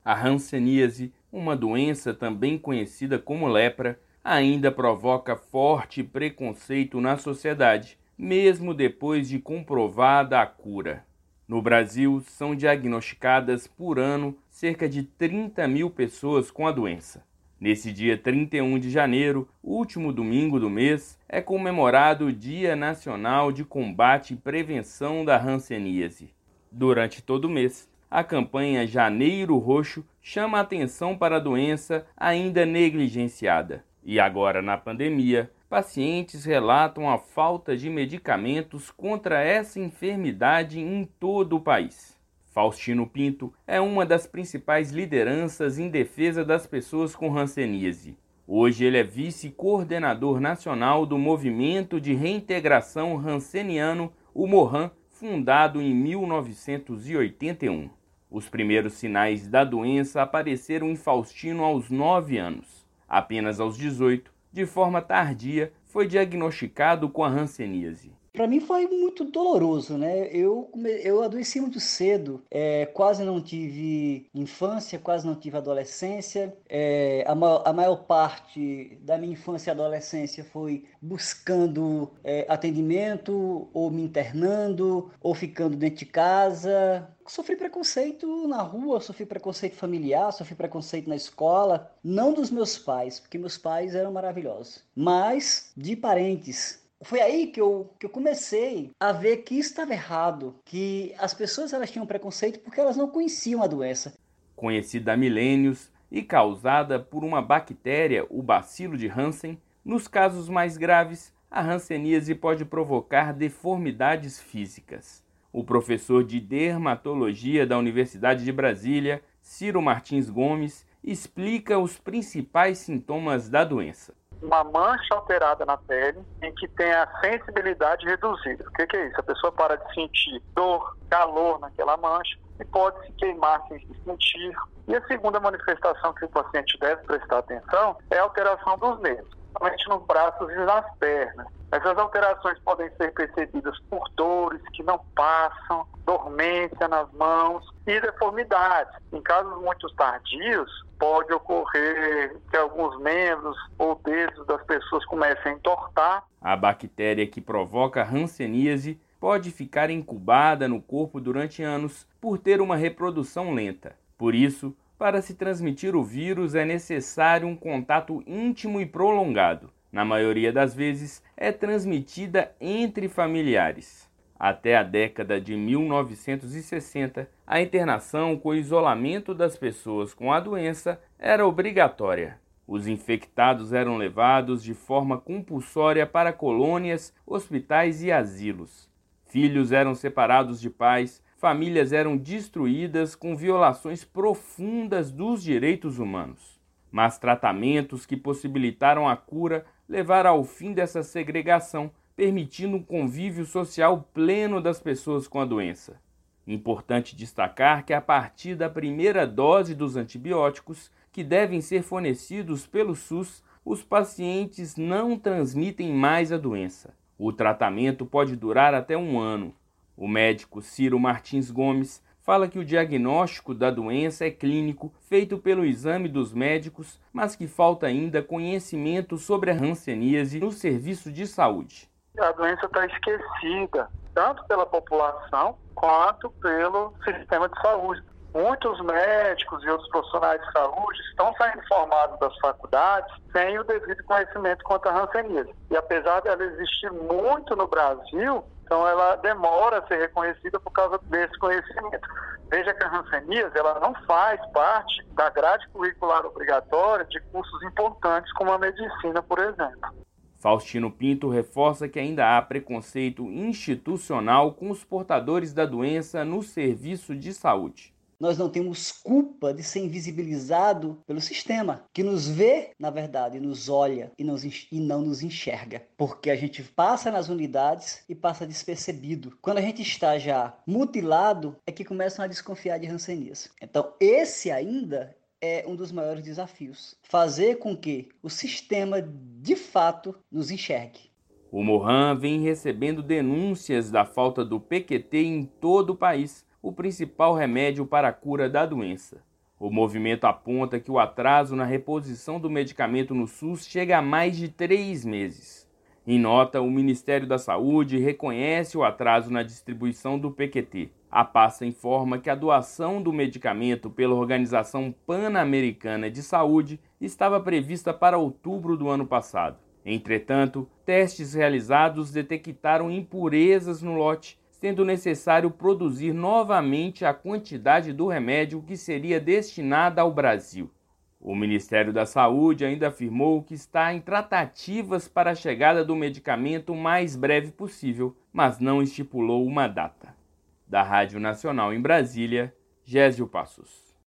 A hanseníase, uma doença também conhecida como lepra, ainda provoca forte preconceito na sociedade, mesmo depois de comprovada a cura. No Brasil, são diagnosticadas por ano cerca de 30 mil pessoas com a doença. Nesse dia 31 de janeiro, último domingo do mês, é comemorado o Dia Nacional de Combate e Prevenção da Hanseníase. Durante todo o mês, a campanha Janeiro Roxo chama a atenção para a doença ainda negligenciada. E agora, na pandemia, pacientes relatam a falta de medicamentos contra essa enfermidade em todo o país. Faustino Pinto é uma das principais lideranças em defesa das pessoas com hanseníase. Hoje ele é vice-coordenador nacional do Movimento de Reintegração Hanseniano, o MORHAN, fundado em 1981. Os primeiros sinais da doença apareceram em Faustino aos 9 anos. Apenas aos 18, de forma tardia, foi diagnosticado com a hanseníase. Para mim foi muito doloroso, né? Eu adoeci muito cedo, quase não tive infância, quase não tive adolescência. A maior parte da minha infância e adolescência foi buscando atendimento, ou me internando, ou ficando dentro de casa. Sofri preconceito na rua, sofri preconceito familiar, sofri preconceito na escola. Não dos meus pais, porque meus pais eram maravilhosos, mas de parentes. Foi aí que eu comecei a ver que isso estava errado, que as pessoas elas tinham preconceito porque elas não conheciam a doença. Conhecida há milênios e causada por uma bactéria, o bacilo de Hansen, nos casos mais graves, a hanseníase pode provocar deformidades físicas. O professor de dermatologia da Universidade de Brasília, Ciro Martins Gomes, explica os principais sintomas da doença. Uma mancha alterada na pele em que tem a sensibilidade reduzida. O que é isso? A pessoa para de sentir dor, calor naquela mancha e pode se queimar sem se sentir. E a segunda manifestação que o paciente deve prestar atenção é a alteração dos nervos, principalmente nos braços e nas pernas. Essas alterações podem ser percebidas por dores que não passam, dormência nas mãos e deformidades. Em casos muito tardios, pode ocorrer que alguns membros ou dedos das pessoas comecem a entortar. A bactéria que provoca a hanseníase pode ficar incubada no corpo durante anos por ter uma reprodução lenta. Por isso, para se transmitir o vírus é necessário um contato íntimo e prolongado. Na maioria das vezes, é transmitida entre familiares. Até a década de 1960, a internação com isolamento das pessoas com a doença era obrigatória. Os infectados eram levados de forma compulsória para colônias, hospitais e asilos. Filhos eram separados de pais, famílias eram destruídas com violações profundas dos direitos humanos. Mas tratamentos que possibilitaram a cura levaram ao fim dessa segregação, permitindo um convívio social pleno das pessoas com a doença. Importante destacar que a partir da primeira dose dos antibióticos, que devem ser fornecidos pelo SUS, os pacientes não transmitem mais a doença. O tratamento pode durar até 1 ano. O médico Ciro Martins Gomes fala que o diagnóstico da doença é clínico, feito pelo exame dos médicos, mas que falta ainda conhecimento sobre a hanseníase no serviço de saúde. A doença está esquecida, tanto pela população quanto pelo sistema de saúde. Muitos médicos e outros profissionais de saúde estão saindo formados das faculdades sem o devido conhecimento quanto à hanseníase. E apesar dela existir muito no Brasil, então ela demora a ser reconhecida por causa desse conhecimento. Veja que a hanseníase ela não faz parte da grade curricular obrigatória de cursos importantes como a medicina, por exemplo. Faustino Pinto reforça que ainda há preconceito institucional com os portadores da doença no serviço de saúde. Nós não temos culpa de ser invisibilizado pelo sistema, que nos vê, na verdade, nos olha e não nos enxerga. Porque a gente passa nas unidades e passa despercebido. Quando a gente está já mutilado, é que começam a desconfiar de hanseníase. Então, esse ainda é um dos maiores desafios. Fazer com que o sistema, de fato, nos enxergue. O MORHAN vem recebendo denúncias da falta do PQT em todo o país, o principal remédio para a cura da doença. O movimento aponta que o atraso na reposição do medicamento no SUS chega a mais de 3 meses. Em nota, o Ministério da Saúde reconhece o atraso na distribuição do PQT. A pasta informa que a doação do medicamento pela Organização Pan-Americana de Saúde estava prevista para outubro do ano passado. Entretanto, testes realizados detectaram impurezas no lote, sendo necessário produzir novamente a quantidade do remédio que seria destinada ao Brasil. O Ministério da Saúde ainda afirmou que está em tratativas para a chegada do medicamento o mais breve possível, mas não estipulou uma data. Da Rádio Nacional em Brasília, Gésio Passos.